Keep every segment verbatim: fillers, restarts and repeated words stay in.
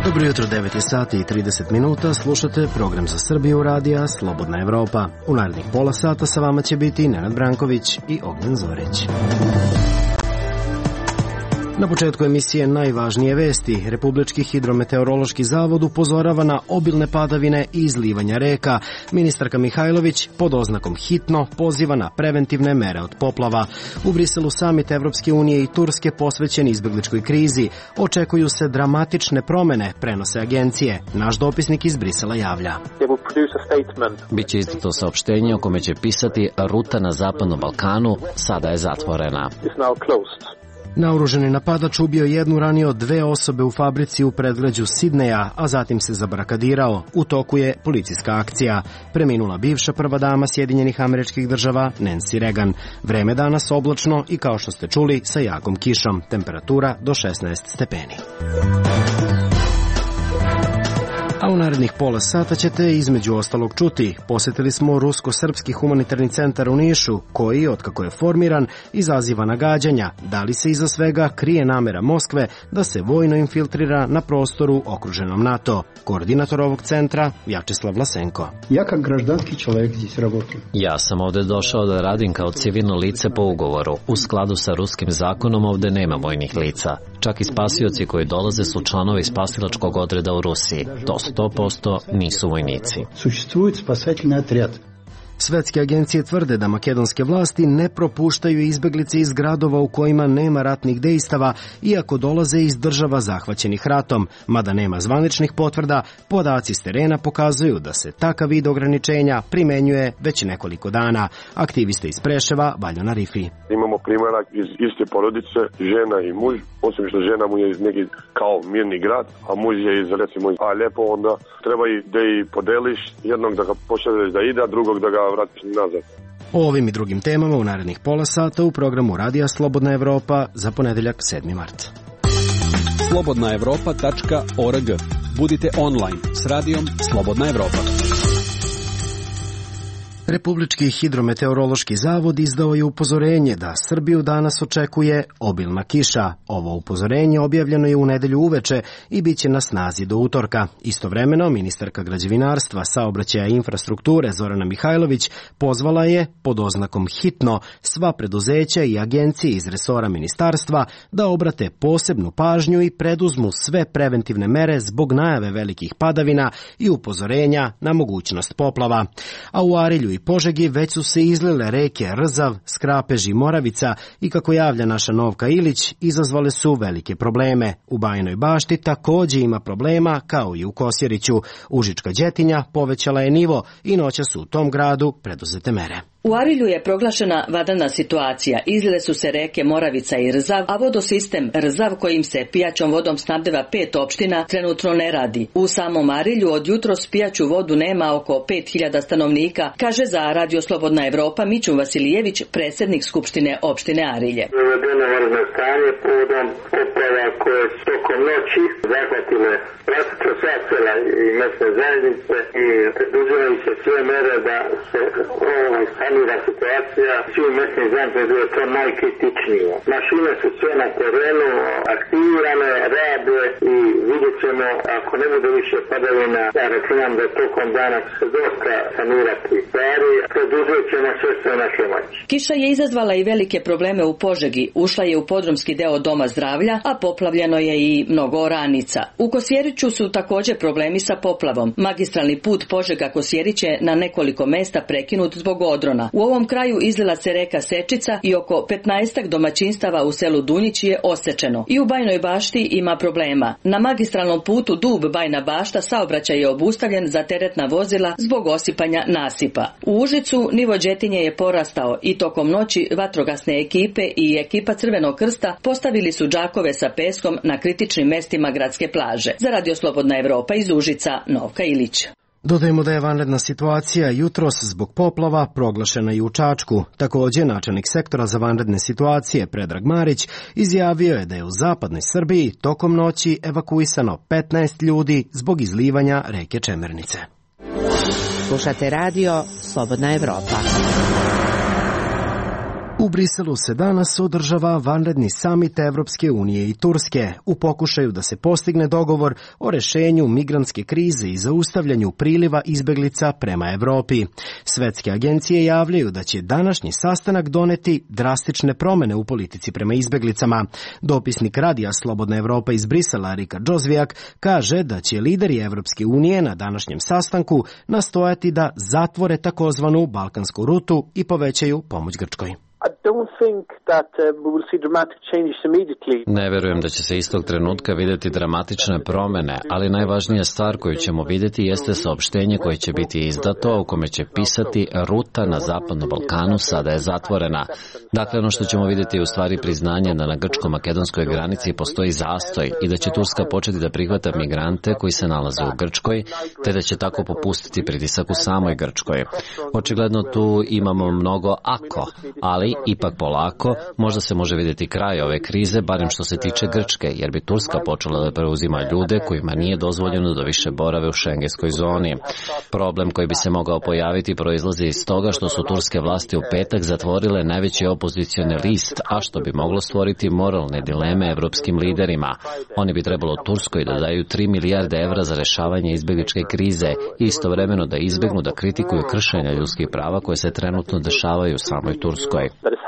Dobro jutro, devet je sati i trideset minuta, slušate program za Srbiju radija Slobodna Evropa. U narednih pola sata sa vama će biti Nenad Branković i Ognjen Zorić. Na početku emisije najvažnije vesti. Republički hidrometeorološki zavod upozorava na obilne padavine i izlivanja reka. Ministarka Mihajlović pod oznakom hitno poziva na preventivne mere od poplava. U Briselu samit Evropske unije i Turske posvećen izbegličkoj krizi. Očekuju se dramatične promene, prenose agencije. Naš dopisnik iz Brisela javlja. Biće izdato saopštenje o kome će pisati ruta na Zapadnom Balkanu sada je zatvorena. Naoruženi napadač ubio jednu, ranio dve osobe u fabrici u predgrađu Sidneja, a zatim se zabarakadirao. U toku je policijska akcija. Preminula bivša prva dama Sjedinjenih Američkih Država, Nancy Reagan. Vreme danas oblačno i kao što ste čuli sa jakom kišom. Temperatura do šesnaest stepeni. A u narednih pola sata ćete između ostalog čuti. Posjetili smo Rusko-srpski humanitarni centar u Nišu, koji, otkako je formiran, izaziva nagađanja. Da li se iza svega krije namera Moskve da se vojno infiltrira na prostoru okruženom NATO? Koordinator ovog centra, Vjačeslav Vlasenko. Ja kao građanski čovjek здесь работаю. Ja sam ovde došao da radim kao civilno lice po ugovoru. U skladu sa ruskim zakonom ovde nema vojnih lica. Čak i spasioci koji dolaze su članovi spasilačkog odreda u Rusiji. To sto posto nisu vojnici. Существует спасательный отряд. Svetske agencije tvrde da makedonske vlasti ne propuštaju izbeglice iz gradova u kojima nema ratnih dejstava, iako dolaze iz država zahvaćenih ratom. Mada nema zvaničnih potvrda, podaci s terena pokazuju da se takav vid ograničenja primenjuje već nekoliko dana. Aktiviste iz Preševa, Valjana Rifi. Imamo primjera iz iste porodice, žena i muž, osim što žena mu je iz neki kao mirni grad, a muž je iz recimo iz Alepo, onda treba i da i podeliš, jednog da ga pošalješ da ide, a drugog da ga vratiš nazad. O ovim i drugim temama u narednih pola sata u programu Radija Slobodna Evropa za ponedeljak sedmi mart. slobodna evropa tačka org. Budite online s radijom Slobodna Evropa. Republički hidrometeorološki zavod izdao je upozorenje da Srbiju danas očekuje obilna kiša. Ovo upozorenje objavljeno je u nedelju uveče i bit će na snazi do utorka. Istovremeno, ministarka građevinarstva, saobraćaja i infrastrukture Zorana Mihajlović pozvala je, pod oznakom hitno, sva preduzeća i agencije iz resora ministarstva da obrate posebnu pažnju i preduzmu sve preventivne mere zbog najave velikih padavina i upozorenja na mogućnost poplava. A u Arilju i Požegi već su se izlile reke Rzav, Skrapež i Moravica i, kako javlja naša Novka Ilić, izazvale su velike probleme. U Bajinoj Bašti takođe ima problema, kao i u Kosjeriću. Užička Đetinja povećala je nivo i noćas su u tom gradu preduzete mere. U Arilju je proglašena vanredna situacija. Izlile su se reke Moravica i Rzav, a vodosistem Rzav, kojim se pijaćom vodom snabdeva pet opština, trenutno ne radi. U samom Arilju od jutros pijaću vodu nema oko pet hiljada stanovnika, kaže za Radio Slobodna Evropa Mićun Vasilijević, predsjednik Skupštine opštine Arilje. Uvedeno vanredno stanje povodom poplava koje su tokom noći zahvatile praktično sva sela i mesne zajednice i preduzimaju se sve mere da se ovaj sanira situacija. Svi mesni zajednice je to najkritičnije. Mašine su sve na terenu, aktivirane, rade i vidjet ćemo, ako ne bude više padavina, ja računam da tokom dana se dosta sanirati stvari, preduzet ćemo sve sve naše moći. Kiša je izazvala i velike probleme u Požegi. Ušla je u podrumski deo Doma zdravlja, a poplavljeno je i mnogo oranica. U Kosjeriću su također problemi sa poplavom. Magistralni put Požega-Kosjerić je na nekoliko mesta prekinut zbog odrona. U ovom kraju izlila se reka Sečica i oko petnaestak domaćinstava u selu Dunjić je osečeno. I u Bajinoj Bašti ima problema. Na magistralnom putu Dub-Bajna Bašta saobraćaj je obustavljen za teretna vozila zbog osipanja nasipa. U Užicu nivo Đetinje je porastao i tokom noći vatrogasne ekipe i ekipa Crvenog krsta postavili su džakove sa peskom na kritičnim mestima gradske plaže. Za Radio Slobodna Evropa iz Užica, Novka Ilić. Dodajemo da je vanredna situacija jutros zbog poplava proglašena i u Čačku. Također, načelnik sektora za vanredne situacije Predrag Marić izjavio je da je u zapadnoj Srbiji tokom noći evakuisano petnaest ljudi zbog izlivanja reke Čemernice. Slušate radio Slobodna Evropa. U Briselu se danas održava vanredni samit Evropske unije i Turske u pokušaju da se postigne dogovor o rešenju migrantske krize i zaustavljanju priliva izbeglica prema Evropi. Svetske agencije javljaju da će današnji sastanak doneti drastične promene u politici prema izbeglicama. Dopisnik radija Slobodna Evropa iz Brisela, Rika Džozvijak, kaže da će lideri Evropske unije na današnjem sastanku nastojati da zatvore takozvanu balkansku rutu i povećaju pomoć Grčkoj. Ne verujem da će se istog trenutka vidjeti dramatične promene, ali najvažnija stvar koju ćemo vidjeti jeste saopštenje koje će biti izdato, u kome će pisati ruta na Zapadnom Balkanu sada je zatvorena. Dakle, ono što ćemo vidjeti je u stvari priznanje da na grčko-makedonskoj granici postoji zastoj i da će Turska početi da prihvata migrante koji se nalaze u Grčkoj, te da će tako popustiti pritisak u samoj Grčkoj. Očigledno tu imamo mnogo ako, ali ipak polako, možda se može vidjeti kraj ove krize, barem što se tiče Grčke, jer bi Turska počela da preuzima ljude kojima nije dozvoljeno da više borave u šengenskoj zoni. Problem koji bi se mogao pojaviti proizlazi iz toga što su turske vlasti u petak zatvorile najveći opozicioni list, a što bi moglo stvoriti moralne dileme evropskim liderima. Oni bi trebalo Turskoj da daju tri milijarde evra za rešavanje izbegličke krize i istovremeno da izbegnu da kritikuju kršenja ljudskih prava koje se trenutno dešavaju u samoj Turskoj.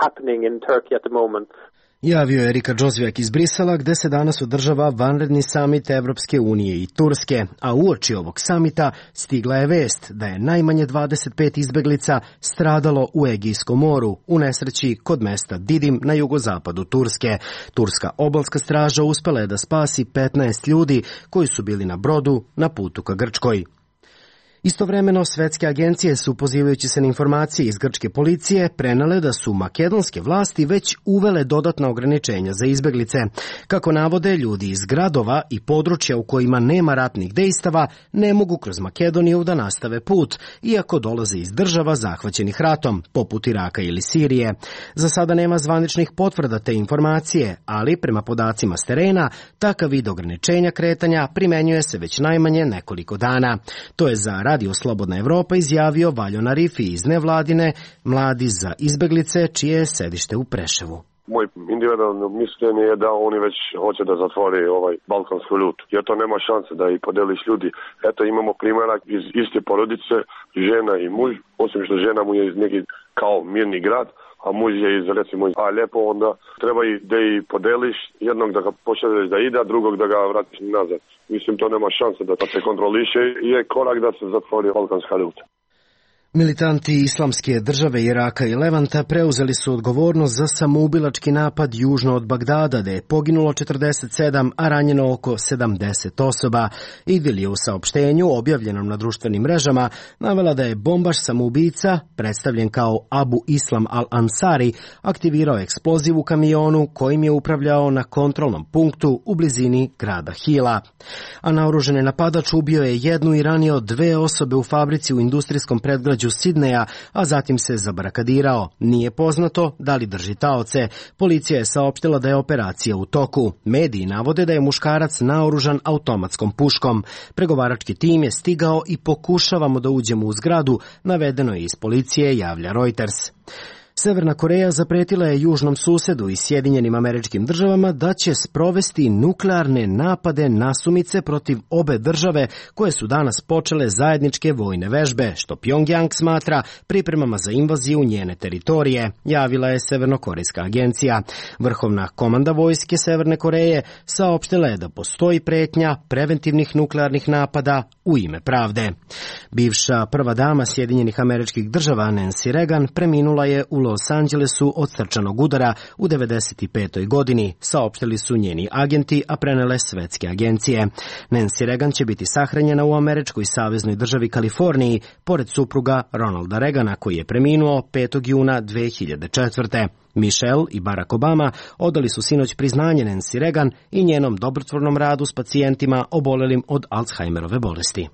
Javio je Rika Džozvijak iz Brisela, gde se danas održava vanredni samit Evropske unije i Turske, a uoči ovog samita stigla je vest da je najmanje dvadeset pet izbeglica stradalo u Egejskom moru u nesreći kod mesta Didim na jugozapadu Turske. Turska obalska straža uspela je da spasi petnaest ljudi koji su bili na brodu na putu ka Grčkoj. Istovremeno, svetske agencije su, pozivajući se na informacije iz grčke policije, prenale da su makedonske vlasti već uvele dodatna ograničenja za izbeglice. Kako navode, ljudi iz gradova i područja u kojima nema ratnih dejstava ne mogu kroz Makedoniju da nastave put, iako dolaze iz država zahvaćenih ratom, poput Iraka ili Sirije. Za sada nema zvaničnih potvrda te informacije, ali prema podacima s terena, takav vid ograničenja kretanja primenjuje se već najmanje nekoliko dana. To je za Radio Slobodna Evropa izjavio Valjo Narifi iz nevladine Mladi za izbeglice, čije je sedište u Preševu. Moj individualno mišljenje je da oni već hoće da zatvore ovaj balkansku rutu, jer to nema šanse da i podeliš ljudi. Eto, imamo primjerak iz iste porodice, žena i muž, osim što žena mu je iz neki kao mirni grad, a muž je iz, recimo, Alepo, onda treba i da i podeliš, jednog da ga pošalješ da ide, a drugog da ga vratiš nazad. Mislim, to nema šanse da se kontroliše i je korak da se zatvori balkanska ruta. Militanti Islamske države Iraka i Levanta preuzeli su odgovornost za samoubilački napad južno od Bagdada, gde je poginulo četrdeset sedam, a ranjeno oko sedamdeset osoba. Idil je u saopštenju, objavljenom na društvenim mrežama, navela da je bombaš samoubica, predstavljen kao Abu Islam al-Ansari, aktivirao eksploziv u kamionu kojim je upravljao na kontrolnom punktu u blizini grada Hila. A naoruženi napadač ubio je jednu i ranio dve osobe u fabrici u industrijskom predgrađu Sidneja, a zatim se zabarakadirao. Nije poznato da li drži taoce. Policija je saopštila da je operacija u toku. Mediji navode da je muškarac naoružan automatskom puškom. Pregovarački tim je stigao i pokušavamo da uđemo u zgradu, navedeno je iz policije, javlja Reuters. Severna Koreja zapretila je južnom susedu i Sjedinjenim Američkim Državama da će sprovesti nuklearne napade nasumice protiv obe države koje su danas počele zajedničke vojne vežbe, što Pjongjang smatra pripremama za invaziju njene teritorije, javila je Severnokorejska agencija. Vrhovna komanda vojske Severne Koreje saopštila je da postoji pretnja preventivnih nuklearnih napada u ime pravde. Bivša prva dama Sjedinjenih Američkih Država Nancy Reagan preminula je u Los Angelesu od srčanog udara u devedeset petoj godini, saopštili su njeni agenti, a prenele svetske agencije. Nancy Reagan će biti sahranjena u američkoj saveznoj državi Kaliforniji, pored supruga Ronalda Reagana, koji je preminuo petog juna dve hiljade četvrte. Michelle i Barack Obama odali su sinoć priznanje Nancy Reagan i njenom dobrotvornom radu s pacijentima obolelim od Alzheimerove bolesti.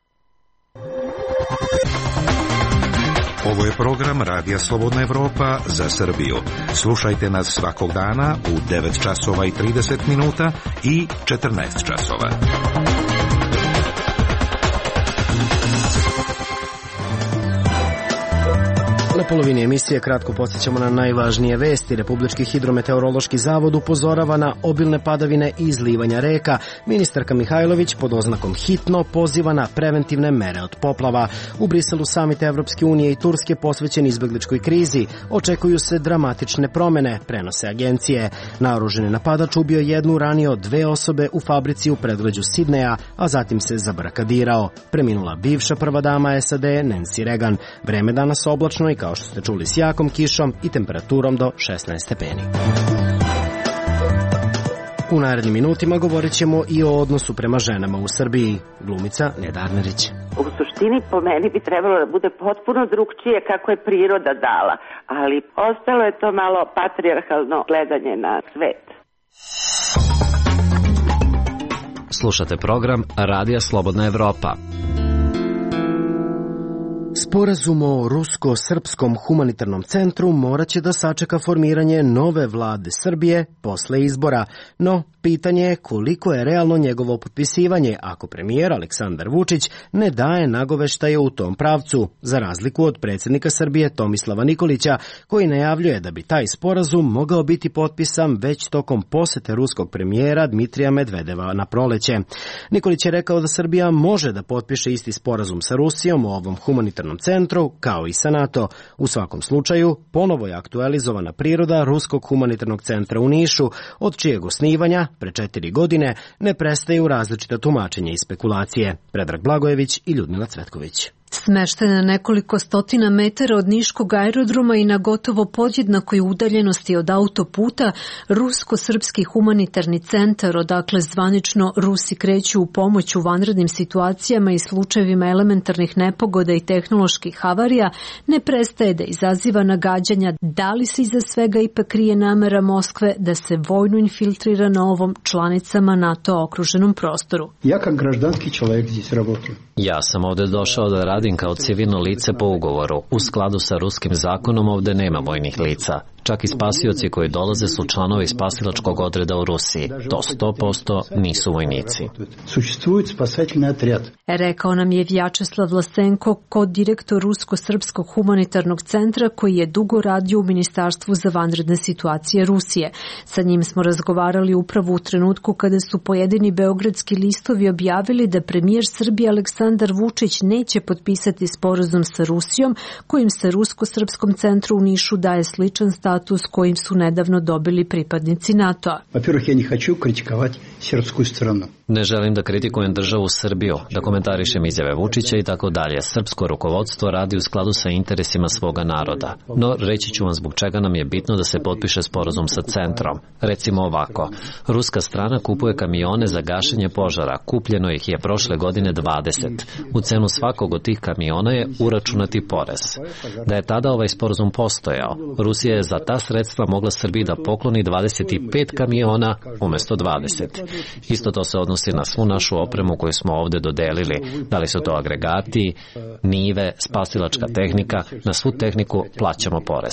Ovo je program Radija Slobodna Evropa za Srbiju. Slušajte nas svakog dana u devet časova i trideset minuta i četrnaest časova. Na polovini emisije kratko podsjećamo na najvažnije vesti. Republički hidrometeorološki zavod upozorava na obilne padavine i izlivanja reka. Ministarka Mihajlović pod oznakom hitno poziva na preventivne mere od poplava. U Briselu samit Evropske unije i Turske posvećen izbegličkoj krizi. Očekuju se dramatične promene, prenose agencije. Naoruženi napadač ubio jednu, ranio dve osobe u fabrici u predgrađu Sidneja, a zatim se zabarakadirao. Preminula bivša prva dama S A D Nancy Reagan. Vreme danas oblačno i kao što ste čuli s jakom kišom i temperaturom do šesnaest stepeni. U narednim minutima govorit ćemo i o odnosu prema ženama u Srbiji. Glumica Neda Arnerić. U suštini po meni bi trebalo da bude potpuno drugčije kako je priroda dala, ali ostalo je to malo patrijarhalno gledanje na svet. Slušate program Radija Slobodna Evropa. Sporazum o rusko-srpskom humanitarnom centru morat će da sačeka formiranje nove vlade Srbije posle izbora, no pitanje je koliko je realno njegovo potpisivanje ako premijer Aleksandar Vučić ne daje nagoveštaje u tom pravcu, za razliku od predsjednika Srbije Tomislava Nikolića, koji najavljuje da bi taj sporazum mogao biti potpisan već tokom posete ruskog premijera Dmitrija Medvedeva na proleće. Nikolić je rekao da Srbija može da potpiše isti sporazum sa Rusijom o ovom humanitarnom centru, kao i sa NATO. U svakom slučaju, ponovo je aktualizovana priroda Ruskog humanitarnog centra u Nišu, od čijeg osnivanja, pre četiri godine, ne prestaju različita tumačenja i spekulacije. Predrag Blagojević i Ljudmila Cvetković. Smešten na nekoliko stotina metara od Niškog aerodroma i na gotovo podjednakoj udaljenosti od autoputa, Rusko-srpski humanitarni centar, odakle zvanično Rusi kreću u pomoć u vanrednim situacijama i slučajevima elementarnih nepogoda i tehnoloških havarija, ne prestaje da izaziva nagađanja da li se iza svega ipak krije namera Moskve da se vojno infiltrira na ovom članicama NATO okruženom prostoru. Ja kao građanski čovjek здесь работаю. Ja sam ovde došao da radim kao civilno lice po ugovoru. U skladu sa ruskim zakonom ovde nema vojnih lica. Čak i spasioci koji dolaze su članovi spasilačkog odreda u Rusiji. To sto posto nisu vojnici. Существует спасательный отряд. Rekao nam je Vjačeslav Vlasenko, kod-direktor Rusko-srpskog humanitarnog centra koji je dugo radio u Ministarstvu za vanredne situacije Rusije. Sa njim smo razgovarali upravo u trenutku kada su pojedini beogradski listovi objavili da premijer Srbije Aleksandar Vučić neće potpisati sporazum sa Rusijom, kojim se Rusko-srpskom centru u Nišu daje sličan status kojim su nedavno dobili pripadnici NATO-a. Во-первых, я не хочу критиковать сербскую страну. Ne želim da kritikujem državu Srbiju, da komentarišem izjave Vučića i tako dalje. Srpsko rukovodstvo radi u skladu sa interesima svoga naroda. No, reći ću vam zbog čega nam je bitno da se potpiše sporazum sa centrom. Recimo ovako, ruska strana kupuje kamione za gašenje požara. Kupljeno ih je prošle godine dvadeset. U cenu svakog od tih kamiona je uračunati porez. Da je tada ovaj sporazum postojao, Rusija je za ta sredstva mogla Srbiji da pokloni dvadeset pet kamiona umesto dvadeset. Isto to se odnosi na svu našu opremu koju smo ovde dodelili. Da li su to agregati, nive, spasilačka tehnika, na svu tehniku plaćamo porez.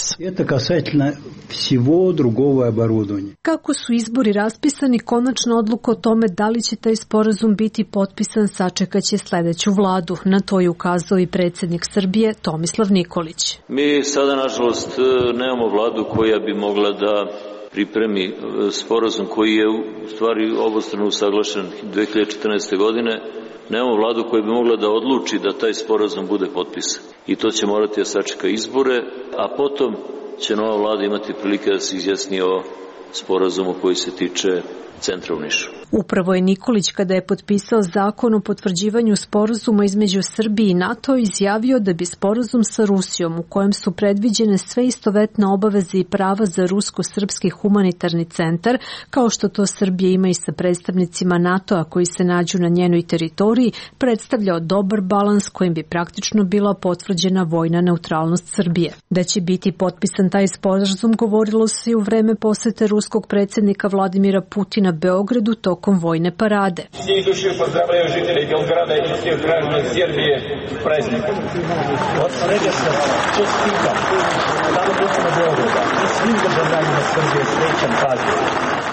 Kako su izbori raspisani, konačna odluka o tome da li će taj sporazum biti potpisan sačekaće sledeću vladu. Na to je ukazao i predsjednik Srbije Tomislav Nikolić. Mi sada, nažalost, nemamo vladu koja bi mogla da pripremi sporazum koji je u stvari obostrano usaglašen dve hiljade četrnaeste. godine. Nemamo vladu koja bi mogla da odluči da taj sporazum bude potpisan. I to će morati da sačeka izbore, a potom će nova vlada imati prilike da se izjasni o sporazumu koji se tiče centra u Nišu. Upravo je Nikolić, kada je potpisao zakon o potvrđivanju sporazuma između Srbije i NATO, izjavio da bi sporazum sa Rusijom, u kojem su predviđene sve istovetne obaveze i prava za rusko-srpski humanitarni centar, kao što to Srbija ima i sa predstavnicima NATO-a koji se nađu na njenoj teritoriji, predstavljao dobar balans kojim bi praktično bila potvrđena vojna neutralnost Srbije. Da će biti potpisan taj sporazum govorilo se i u vreme posete ruskog predsjednika Vladimira Putina Beogradu tokom vojne parade. Всей души поздравляю жителей Белграда и всех граждан Сербии с праздником. От средеца čestitam stanovnicima Beograda i svim državljanima Srbije srećan praznik.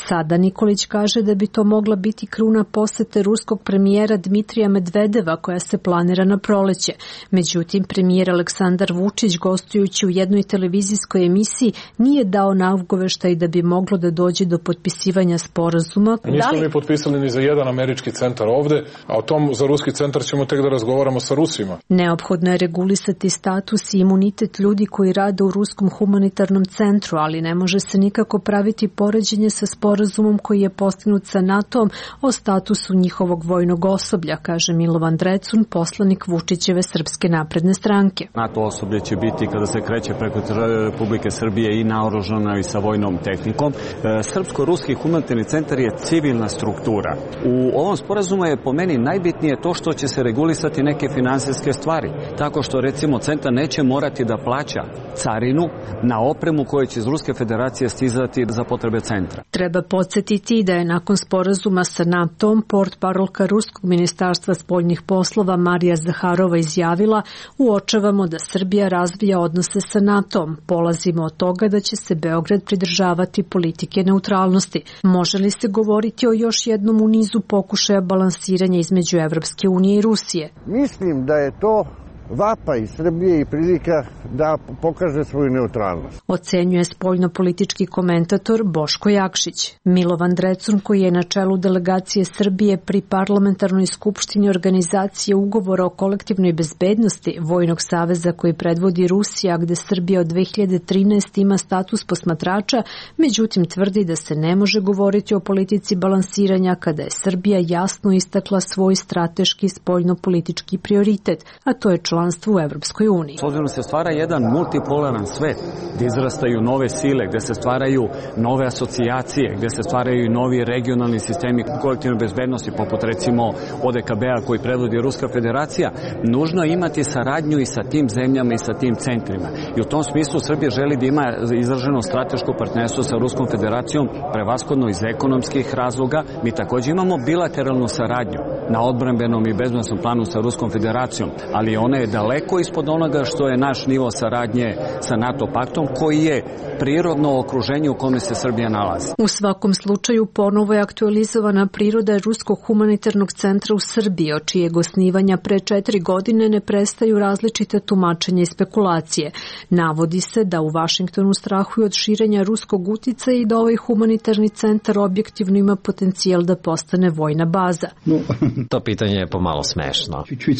Sada Nikolić kaže da bi to mogla biti kruna posete ruskog premijera Dmitrija Medvedeva koja se planira na proleće. Međutim, premijer Aleksandar Vučić gostujući u jednoj televizijskoj emisiji nije dao nagoveštaj da bi moglo da dođe do potpisivanja sporazuma. Nismo mi potpisali ni za jedan američki centar ovde, a o tom za ruski centar ćemo tek da razgovaramo sa Rusima. Neophodno je regulisati status i imunitet ljudi koji rade u Ruskom humanitarnom centru, ali ne može se nikako praviti poređenje sa sporazumom koji je postignut sa NATO-om o statusu njihovog vojnog osoblja, kaže Milovan Drecun, poslanik Vučićeve Srpske napredne stranke. NATO osoblje će biti kada se kreće preko Republike Srbije i naoružano i sa vojnom tehnikom. Srpsko-ruski humanitarni centar je civilna struktura. U ovom sporazumu je po meni najbitnije to što će se regulisati neke finansijske stvari. Tako što recimo centar neće morati da plaća carinu na opremu koja će iz Ruske federacije stizati za potrebe centra. Treba podsjetiti da je nakon sporazuma sa NATO-om portparolka Ruskog ministarstva spoljnih poslova Marija Zaharova izjavila: uočavamo da Srbija razvija odnose sa NATO-om. Polazimo od toga da će se Beograd pridržavati politike neutralnosti. Može li se govoriti o još jednom u nizu pokušaja balansiranja između Evropske unije i Rusije? Mislim da je to vapaj Srbije i prilika da pokaže svoju neutralnost. Ocenjuje spoljno-politički komentator Boško Jakšić. Milovan Drecun, koji je na čelu delegacije Srbije pri parlamentarnoj skupštini organizacije ugovora o kolektivnoj bezbednosti Vojnog saveza koji predvodi Rusija, gde Srbija od dve hiljade trinaeste. ima status posmatrača, međutim tvrdi da se ne može govoriti o politici balansiranja kada je Srbija jasno istakla svoj strateški spoljno-politički prioritet, a to je članstvo u Evropskoj uniji. S obzirom se stvara jedan multipolaran svet, gde izrastaju nove sile, gde se stvaraju nove asocijacije, gde se stvaraju novi regionalni sistemi kolektivne bezbednosti, poput recimo O D K B-a koji predvodi Ruska federacija, nužno je imati saradnju i sa tim zemljama i sa tim centrima. I u tom smislu Srbija želi da ima izraženo strateško partnerstvo sa Ruskom federacijom, prevashodno iz ekonomskih razloga. Mi takođe imamo bilateralnu saradnju na odbrambenom i bezbednosnom planu sa Ruskom federacijom, ali ona je daleko ispod onoga što je naš nivo saradnje sa NATO paktom, koji je prirodno okruženje u kome se Srbija nalazi. U svakom slučaju ponovo je aktualizovana priroda Ruskog humanitarnog centra u Srbiji, od čijeg osnivanja pre četiri godine ne prestaju različite tumačenja i spekulacije. Navodi se da u Vašingtonu strahuju od širenja ruskog uticaja i da ovaj humanitarni centar objektivno ima potencijal da postane vojna baza. No. To pitanje je pomalo smešno.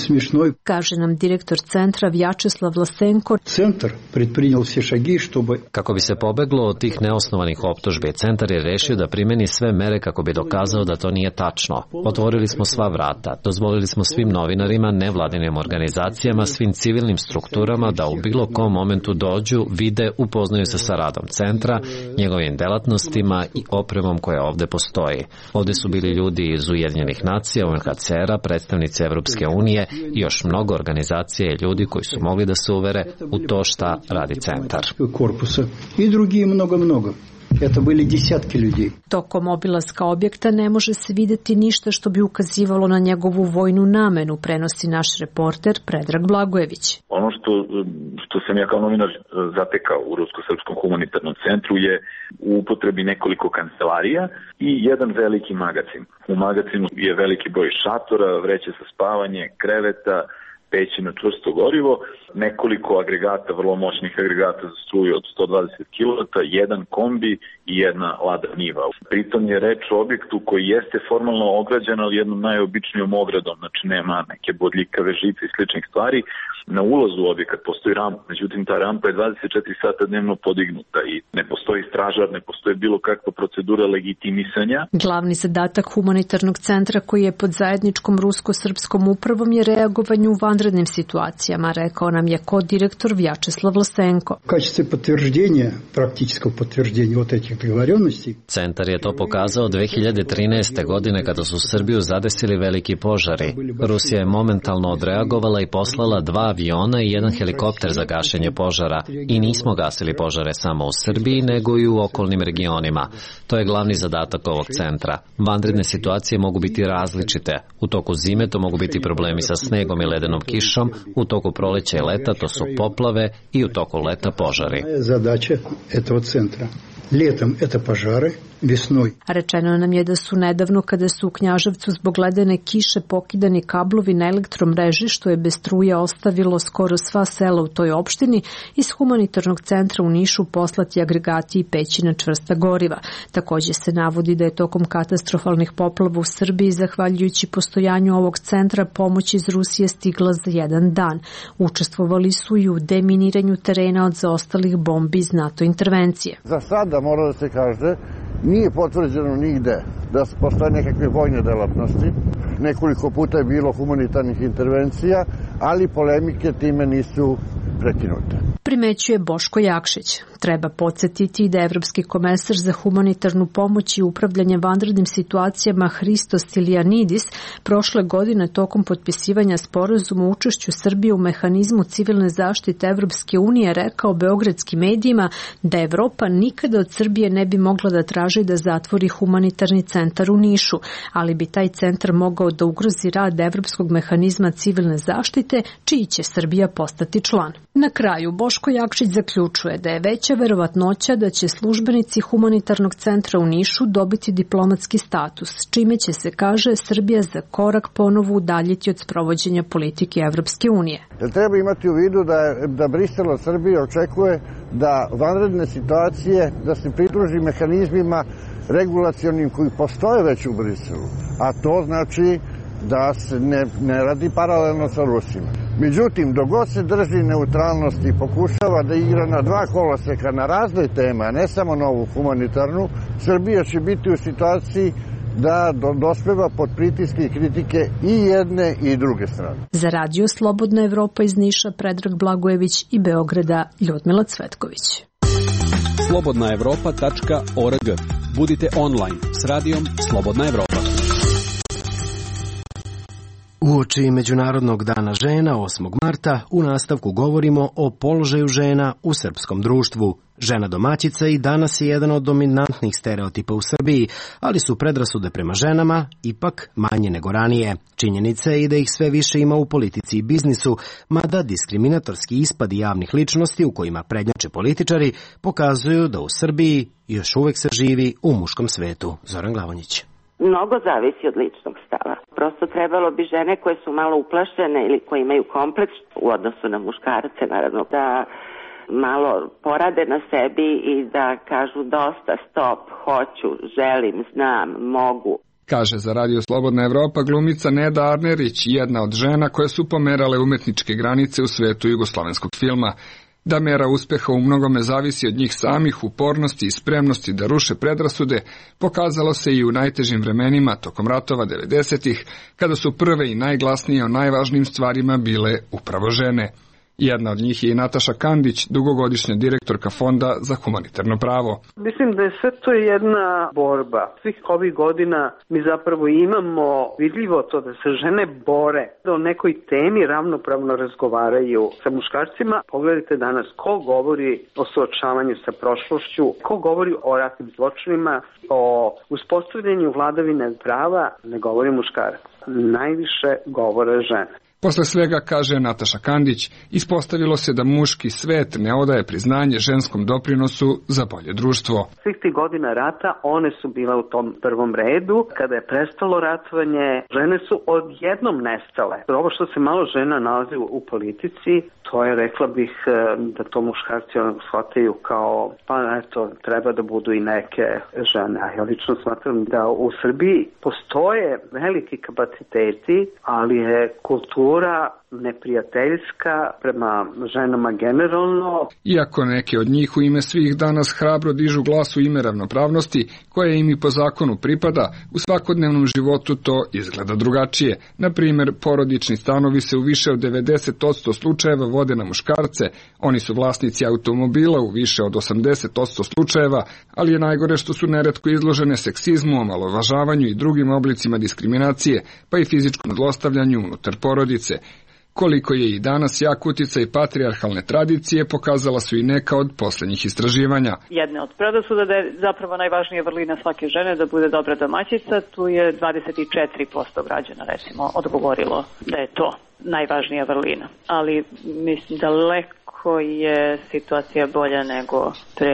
Kaže nam direktor centra Vjačeslav Vlasenko. Centar predprinjel sve šagi, štobe... Kako bi se pobeglo od tih neosnovanih optužbi, centar je rešio da primeni sve mere kako bi dokazao da to nije tačno. Otvorili smo sva vrata, dozvolili smo svim novinarima, nevladinim organizacijama, svim civilnim strukturama da u bilo kom momentu dođu, vide, upoznaju se sa radom centra, njegovim delatnostima i opremom koja ovde postoji. Ovde su bili ljudi iz Ujedinjenih nacija, U N H C R-a, predstavnici Evropske unije i još mnogo organizacija i ljudi koji su mogli da se uvere u to šta radi centar. Korpusa i drugi mnogo, mnogo. Это были десятки людей. Tokom obilaska objekta ne može se videti ništa što bi ukazivalo na njegovu vojnu namenu, prenosi naš reporter Predrag Blagojević. Ono što, što sam ja kao novinar zatekao u Rusko-srpskom humanitarnom centru je u upotrebi nekoliko kancelarija i jedan veliki magacin. U magacinu je veliki broj šatora, vreće za spavanje, kreveta, peći na čvrsto gorivo, nekoliko agregata, vrlo moćnih agregata za struju od sto dvadeset kilovata, jedan kombi i jedna lada niva. Pritom je reč o objektu koji jeste formalno ograđen, ali jednom najobičnijom ogradom, znači nema neke bodljikave žice i sličnih stvari. Na ulazu u objekat postoji rampa, međutim ta rampa je dvadeset četiri sata dnevno podignuta i ne postoji stražar, ne postoji bilo kakva procedura legitimisanja. Glavni zadatak humanitarnog centra koji je pod zajedničkom rusko-srpskom upravom je reagovanje u vanrednim situacijama, rekao nam je kodirektor Vjačeslav Vlasenko. U kачестве подтверждения, практического подтверждения вот этих договоренностей. Centar je to pokazao dve hiljade trinaeste. godine kada su Srbiju zadesili veliki požari. Rusija je momentalno odreagovala i poslala dva aviona i jedan helikopter za gašenje požara i nismo gasili požare samo u Srbiji nego i u okolnim regionima. To je glavni zadatak ovog centra. Vanredne situacije mogu biti različite. U toku zime to mogu biti problemi sa snegom i ledenom kišom, u toku proleća i leta to su poplave i u toku leta požari. Zadaća этого centra. Летом это пожары, весной. Rečeno nam je da su nedavno, kada su u Knjaževcu zbog ledene kiše pokidani kablovi na elektromreži, što je bez struje ostavilo skoro sva sela u toj opštini, iz humanitarnog centra u Nišu poslati agregati i peći na čvrsta goriva. Takođe se navodi da je tokom katastrofalnih poplava u Srbiji, zahvaljujući postojanju ovog centra, pomoć iz Rusije stigla za jedan dan. Učestvovali su i u deminiranju terena od zaostalih bombi iz NATO intervencije. Za sada mora da se kaže, nije potvrđeno nigde da postoje nekakve vojne delatnosti. Nekoliko puta je bilo humanitarnih intervencija, ali polemike time nisu prekinute. Primećuje Boško Jakšić. Treba podsjetiti da Evropski komesar za humanitarnu pomoć i upravljanje vanrednim situacijama Hristos Stylianidis prošle godine tokom potpisivanja sporazuma o učešću Srbije u mehanizmu civilne zaštite Evropske unije rekao beogradskim medijima da Evropa nikada od Srbije ne bi mogla da traži da zatvori humanitarni centar u Nišu, ali bi taj centar mogao da ugrozi rad Evropskog mehanizma civilne zaštite, čiji će Srbija postati član. Na kraju, Boško Jakšić zaključuje da je veća verovatnoća da će službenici humanitarnog centra u Nišu dobiti diplomatski status, čime će se, kaže, Srbija za korak ponovo udaljiti od sprovođenja politike Evropske unije. Treba imati u vidu da, da Brisel od Srbije očekuje da vanredne situacije, da se pridruži mehanizmima regulacionim koji postoje već u Briselu, a to znači da se ne, ne radi paralelno sa Rusima. Međutim, dok god se drži neutralnosti i pokušava da igra na dva koloseka na razne teme, a ne samo na ovu humanitarnu, Srbija će biti u situaciji da dospeva pod pritiske i kritike i jedne i druge strane. Za Radio Slobodna Evropa iz Niša, Predrag Blagojević, i Beograda Ljudmila Cvetković. slobodna evropa tačka org. Budite online s radijom Slobodna Evropa. Uoči Međunarodnog dana žena osmog marta u nastavku govorimo o položaju žena u srpskom društvu. Žena domaćica i danas je jedan od dominantnih stereotipa u Srbiji, ali su predrasude prema ženama ipak manje nego ranije. Činjenica je i da ih sve više ima u politici i biznisu, mada diskriminatorski ispadi javnih ličnosti u kojima prednjače političari pokazuju da u Srbiji još uvek se živi u muškom svetu. Zoran Glavonjić. Mnogo zavisi od ličnog stava. Prosto trebalo bi žene koje su malo uplašene ili koje imaju kompleks u odnosu na muškarce, naravno, da malo porade na sebi i da kažu dosta, stop, hoću, želim, znam, mogu. Kaže za Radio Slobodna Evropa glumica Neda Arnerić, jedna od žena koje su pomerale umetničke granice u svetu jugoslovenskog filma. Da mera uspeha u mnogome zavisi od njih samih, upornosti i spremnosti da ruše predrasude, pokazalo se i u najtežim vremenima tokom ratova devedesetih, kada su prve i najglasnije o najvažnijim stvarima bile upravo žene. Jedna od njih je i Nataša Kandić, dugogodišnja direktorka Fonda za humanitarno pravo. Mislim da je sve to jedna borba. Svih ovih godina mi zapravo imamo vidljivo to da se žene bore, da o nekoj temi ravnopravno razgovaraju sa muškarcima. Pogledajte danas ko govori o suočavanju sa prošlošću, ko govori o ratnim zločinima, o uspostavljanju vladavine prava, ne govori muškarac. Najviše govore žene. Posle svega, kaže Nataša Kandić, ispostavilo se da muški svet ne odaje priznanje ženskom doprinosu za bolje društvo. Svih tih godina rata one su bile u tom prvom redu. Kada je prestalo ratovanje, žene su odjednom nestale. Ovo što se malo žena nalazi u politici, to je, rekla bih, da to muškarci shvataju kao, pa eto, treba da budu i neke žene. A ja lično smatram da u Srbiji postoje veliki kapaciteti, ali je kultura neprijateljska prema ženama generalno. Iako neke od njih u ime svih danas hrabro dižu glas u ime ravnopravnosti, koje im i po zakonu pripada, u svakodnevnom životu to izgleda drugačije. Na primjer, porodični stanovi se u više od devedeset posto slučajeva vode na muškarce, oni su vlasnici automobila u više od osamdeset posto slučajeva, ali je najgore što su neretko izložene seksizmu, omalovažavanju i drugim oblicima diskriminacije, pa i fizičkom zlostavljanju unutar porodice. Koliko je i danas jak uticaj patrijarhalne tradicije, pokazala su i neka od poslednjih istraživanja. Jedna od predrasuda da je zapravo najvažnija vrlina svake žene da bude dobra domaćica, tu je dvadeset četiri posto građana recimo odgovorilo da je to najvažnija vrlina. Ali mislim daleko je situacija bolja nego pre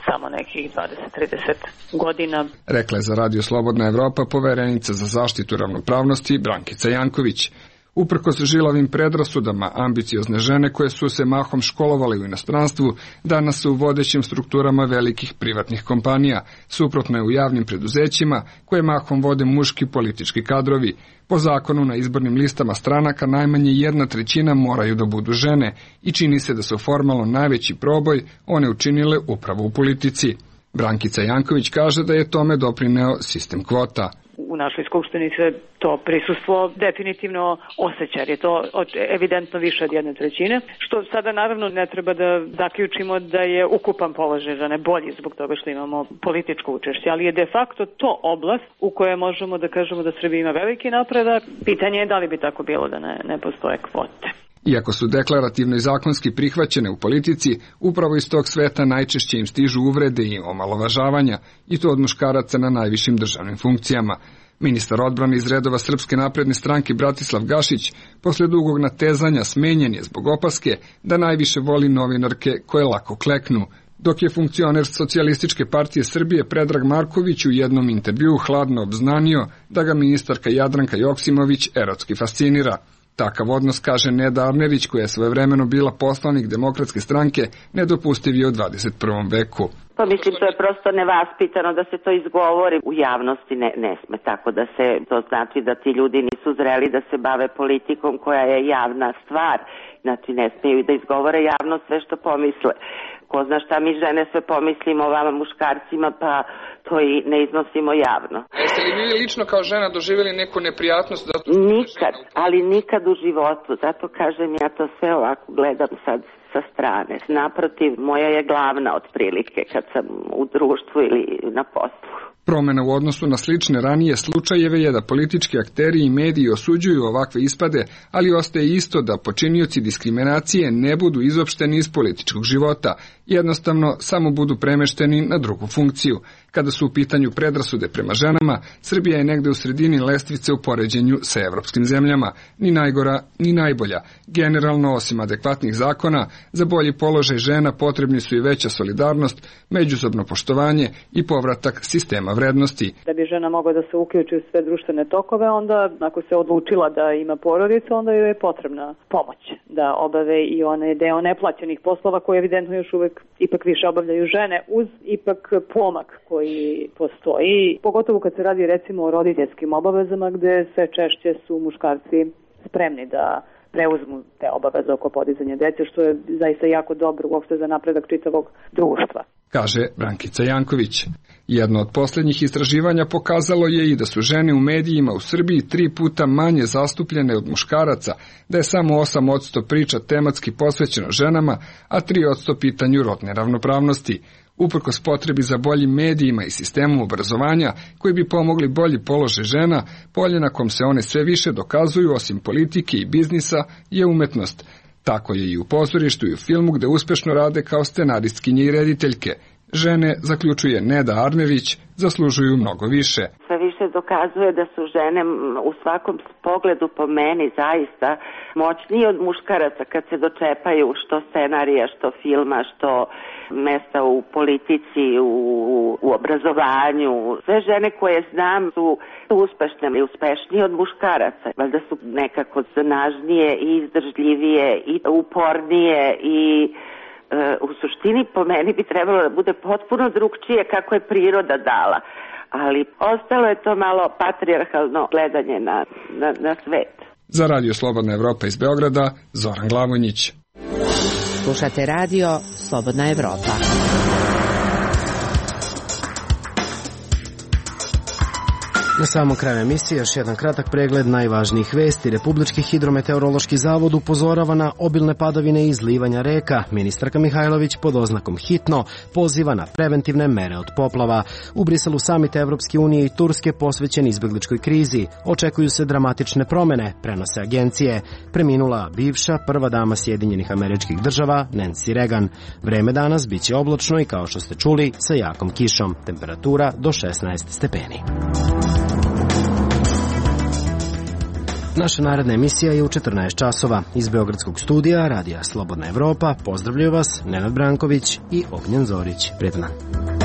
samo nekih dvadeset do trideset godina. Rekla je za Radio Slobodna Evropa poverenica za zaštitu ravnopravnosti Brankica Janković. Uprkos žilavim predrasudama, ambiciozne žene koje su se mahom školovale u inostranstvu, danas su u vodećim strukturama velikih privatnih kompanija, suprotno je u javnim preduzećima koje mahom vode muški politički kadrovi. Po zakonu na izbornim listama stranaka najmanje jedna trećina moraju da budu žene i čini se da su formalno najveći proboj one učinile upravo u politici. Brankica Janković kaže da je tome doprineo sistem kvota. U našoj skupštini se to prisustvo definitivno osjeća, jer je to evidentno više od jedne trećine, što sada naravno ne treba da zaključimo da je ukupan položaj žene bolji zbog toga što imamo političko učešće, ali je de facto to oblast u kojoj možemo da kažemo da Srbija ima veliki napredak. Pitanje je da li bi tako bilo da ne, ne postoje kvote. Iako su deklarativno i zakonski prihvaćene u politici, upravo iz tog sveta najčešće im stižu uvrede i omalovažavanja, i to od muškaraca na najvišim državnim funkcijama. Ministar odbrane iz redova Srpske napredne stranke Bratislav Gašić posle dugog natezanja smenjen je zbog opaske da najviše voli novinarke koje lako kleknu, dok je funkcioner Socijalističke partije Srbije Predrag Marković u jednom intervjuu hladno obznanio da ga ministarka Jadranka Joksimović erotski fascinira. Takav odnos, kaže Neda Arnerić, koja je svojevremeno bila poslanik Demokratske stranke, nedopustiv je u dvadeset prvom veku. Pa mislim, to je prosto nevaspitano da se to izgovori u javnosti, ne, ne sme tako da se, to znači da ti ljudi nisu zreli da se bave politikom koja je javna stvar, znači ne smeju da izgovore javno sve što pomisle. Ko zna šta mi žene sve pomislimo o vama muškarcima, pa to i ne iznosimo javno. Jeste li vi lično kao žena doživjeli neku neprijatnost? Zato što nikad, ali nikad u životu, zato kažem ja to sve ovako gledam sad sa strane. Naprotiv, moja je glavna otprilike kad sam u društvu ili na poslu. Promena u odnosu na slične ranije slučajeve je da politički akteri i mediji osuđuju ovakve ispade, ali ostaje isto da počinioci diskriminacije ne budu izopšteni iz političkog života, jednostavno samo budu premešteni na drugu funkciju. Kada su u pitanju predrasude prema ženama, Srbija je negde u sredini lestvice u poređenju sa evropskim zemljama, ni najgora, ni najbolja. Generalno, osim adekvatnih zakona, za bolji položaj žena potrebni su i veća solidarnost, međusobno poštovanje i povratak sistema vrednosti. Da bi žena mogla da se uključi u sve društvene tokove, onda ako se odlučila da ima porodicu, onda joj je potrebna pomoć da obave i one deo neplaćenih poslova koje evidentno još uvek ipak više obavljaju žene, uz ipak pomak koji postoji, pogotovo kad se radi recimo o roditeljskim obavezama gde sve češće su muškarci spremni da preuzmu te obaveze oko podizanja dece, što je zaista jako dobro uopšte za napredak čitavog društva. Kaže Brankica Janković. Jedno od posljednjih istraživanja pokazalo je i da su žene u medijima u Srbiji tri puta manje zastupljene od muškaraca, da je samo osam posto priča tematski posvećeno ženama, a tri posto pitanju rodne ravnopravnosti. Uprkos potrebi za boljim medijima i sistemom obrazovanja koji bi pomogli bolji položaj žena, polje na kom se one sve više dokazuju osim politike i biznisa je umetnost. Tako je i u pozorištu i u filmu gde uspešno rade kao scenaristkinje i rediteljke. Žene, zaključuje Neda Arnerić, zaslužuju mnogo više. Sve više dokazuje da su žene u svakom pogledu po meni zaista moćnije od muškaraca kad se dočepaju što scenarija, što filma, što mesta u politici, u, u obrazovanju. Sve žene koje znam su uspešne i uspešnije od muškaraca. Valjda su nekako snažnije i izdržljivije i upornije i u suštini po meni bi trebalo da bude potpuno drugčije kako je priroda dala, ali ostalo je to malo patrijarhalno gledanje na, na, na svet. Za Radio Slobodna Evropa iz Beograda, Zoran Glavonjić. Slušate Radio Slobodna Evropa. Na samom kraju emisije još jedan kratak pregled najvažnijih vesti. Republički hidrometeorološki zavod upozorava na obilne padavine i izlivanja reka. Ministarka Mihajlović pod oznakom hitno poziva na preventivne mere od poplava. U Briselu samit Evropske unije i Turske posvećen izbegličkoj krizi. Očekuju se dramatične promene, prenose agencije. Preminula bivša prva dama Sjedinjenih Američkih Država, Nancy Reagan. Vreme danas biće oblačno i kao što ste čuli sa jakom kišom. Temperatura do šesnaest stepeni. Naša naredna emisija je u četrnaest časova. Iz Beogradskog studija Radija Slobodna Evropa pozdravljaju vas Nenad Branković i Ognjen Zorić. Prijetan dan.